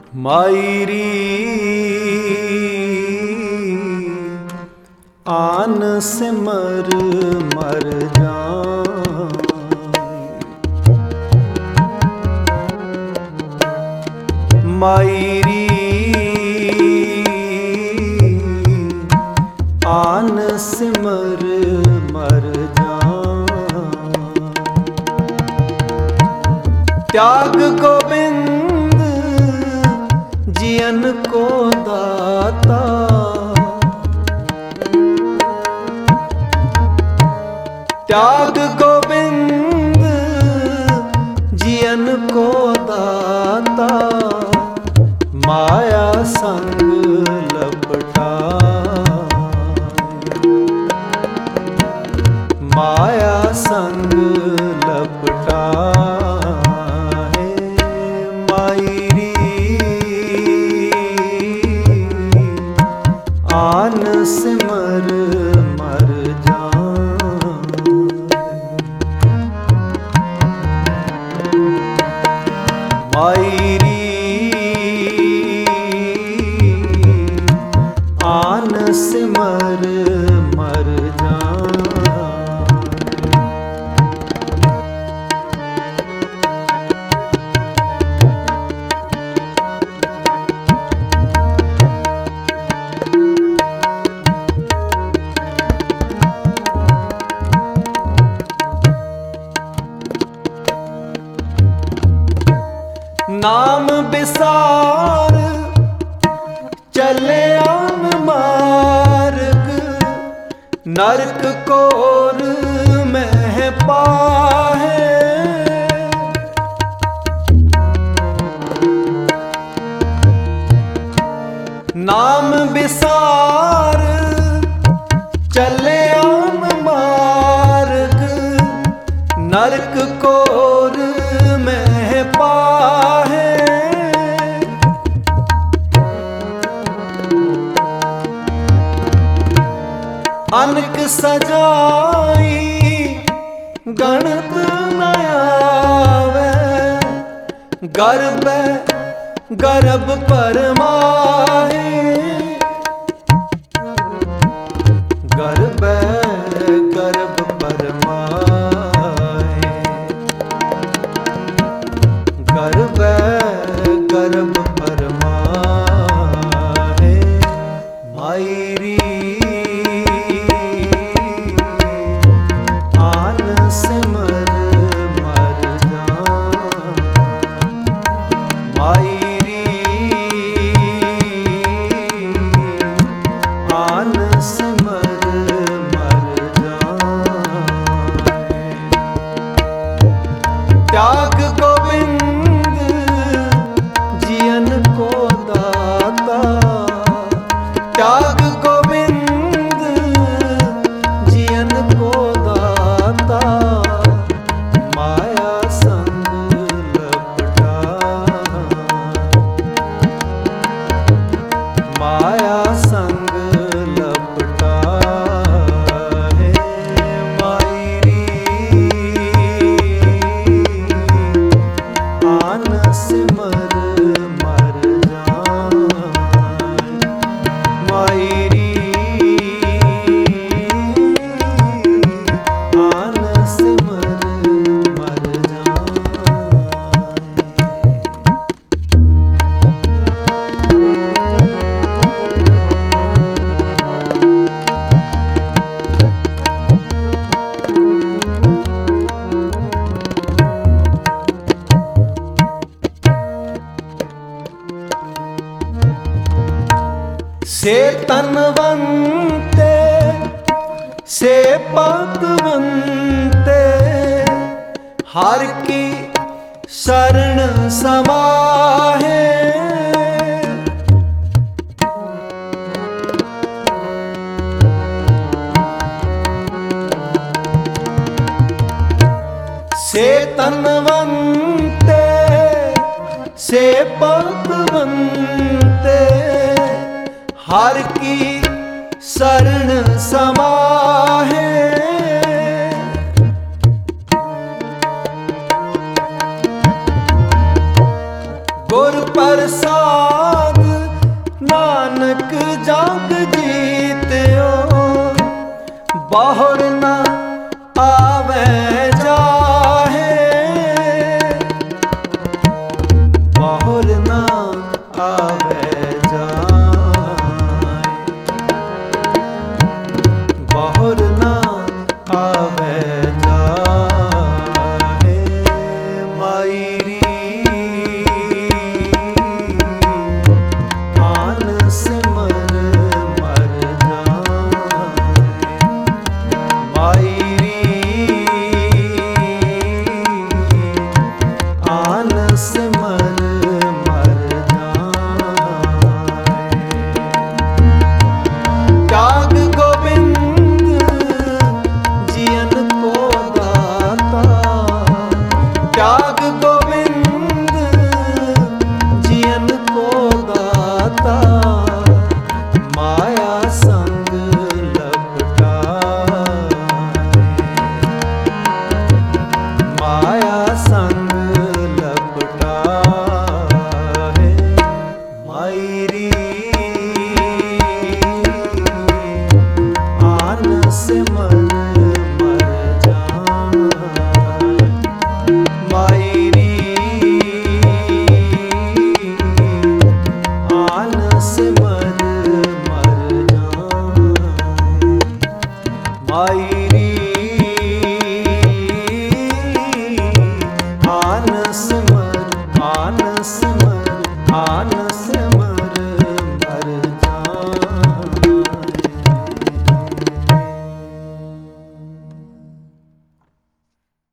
मायरी आन सिमर मर जाए। मायरी आन सिमर मर जाए। त्याग गोविंद जियन को दाता। त्याग गोविंद जियन को दाता। माया संग लपटाए। माया संग लपटाए। मायरी आन सिमर मर जाए। मायरी आन सिमर मर जाए। नाम बिसार चले आन मार्ग। नरक कोर में पाहे। नाम बिसार चले आन मार्ग। नरक कोर में पाहे। अनक सजाई गणत न आवे। गर्भ गर्भ परमाए। गर्भ गर्भ परमाए। गर्भ गर्भ परमाए। मायरी आन सिमर मर जाए। मायरी आन सिमर मर जाए। त्याग गोविंद जियन को दाता। त्याग गोविंद जियन को दाता। माया संग लपटाए। माया संग लपटाए। मायरी आन सिमर मर जाए। मायरी आन सिमर मर जाए। से तनवंते से पदवंते। हर की शरण समाहे। से तनवंते से पदवंते। हर की शरण समाहे। गुर प्रसाद नानक जग जीत्यो बाहर ना आवे जाहे, बाहर ना आवे जाए, बाहर ना आवे जाए। मायरी आन सिमर मर जाए, मायरी आन सिमर मर जाए। त्याग गोविंद जियन को दाता, त्याग